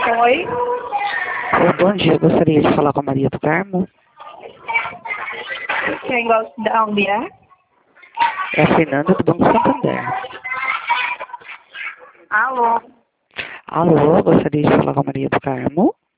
Oi? Oi, bom dia, gostaria de falar com a Maria do Carmo. Quem gosta de onde é? É a Fernanda do Banco Santander. Alô? Alô, gostaria de falar com a Maria do Carmo.